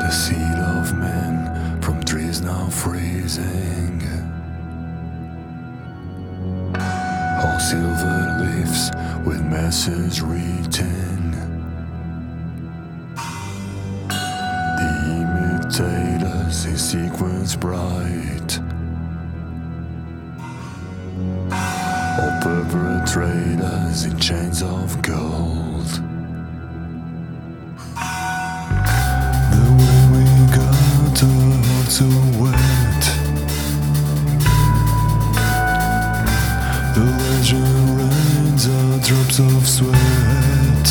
the seed of men from trees now freezing. All silver leaves with message written. The imitators in sequence bright. All perpetrators in chains of gold. The way we got our hearts so wet. The legend rains out drops of sweat.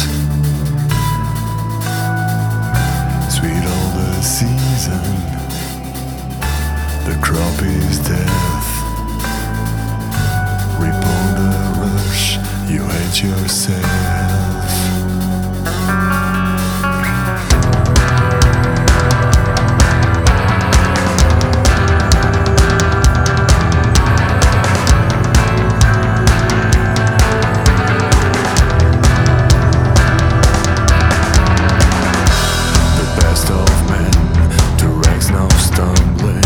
Sweet all the season. The crop is death. Rip on the rush, you hate yourself. The best of men, to rags now stumbling.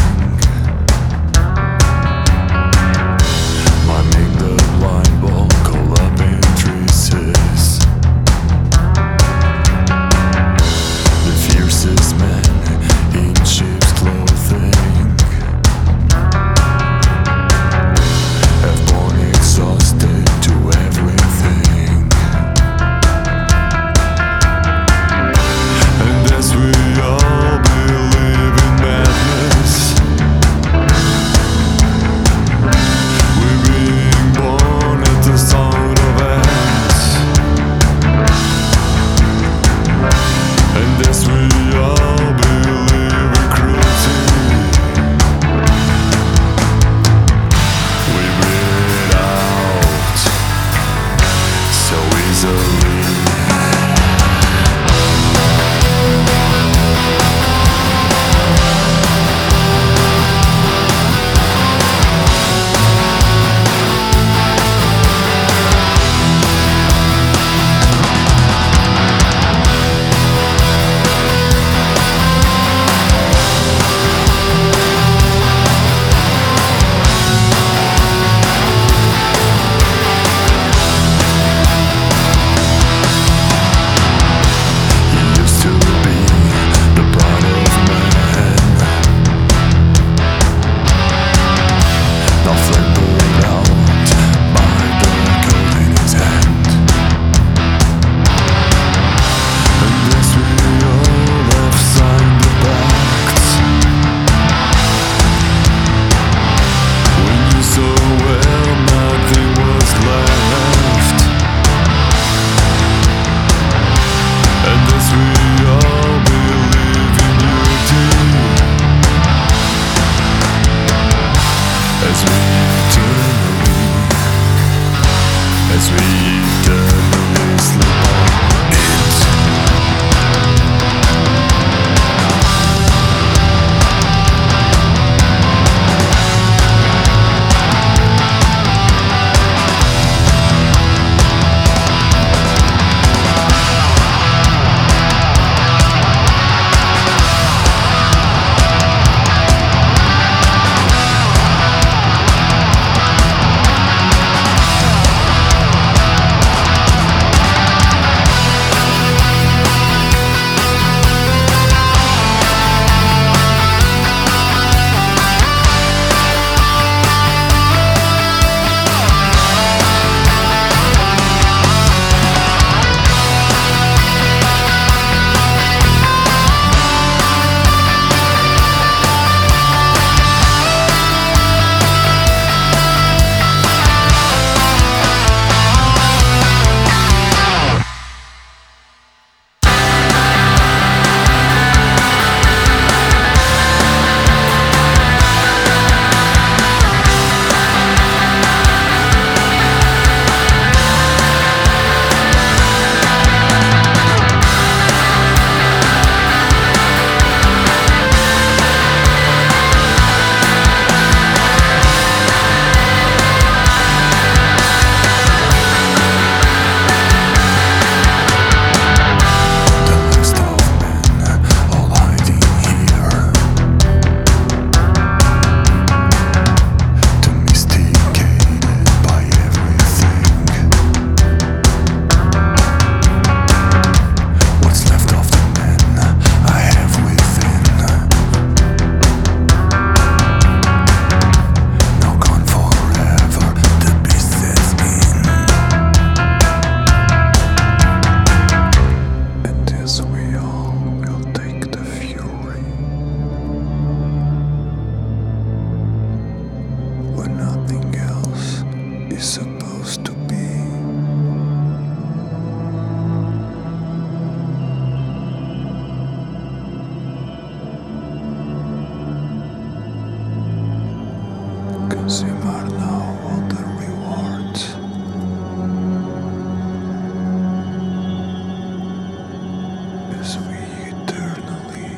Miming the blind ball, call up in traces. The fiercest man in sheep's clothing have born exhausted to everything. And as we all believe in madness, we're being born at the sound of ants. And as we all believe in cruelty, we breathe it out so easily. Used to be the pride of man, now flamboyant out by the cold in his hand. And as we all have signed the pact, we knew so well nothing was left. And as we all believe in unity, as we eternally slip on it. supposed to be. Consume are now all the rewards. As we eternally,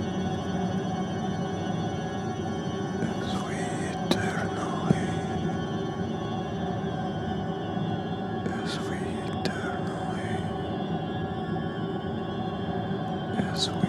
as we eternally, as we eternally, as we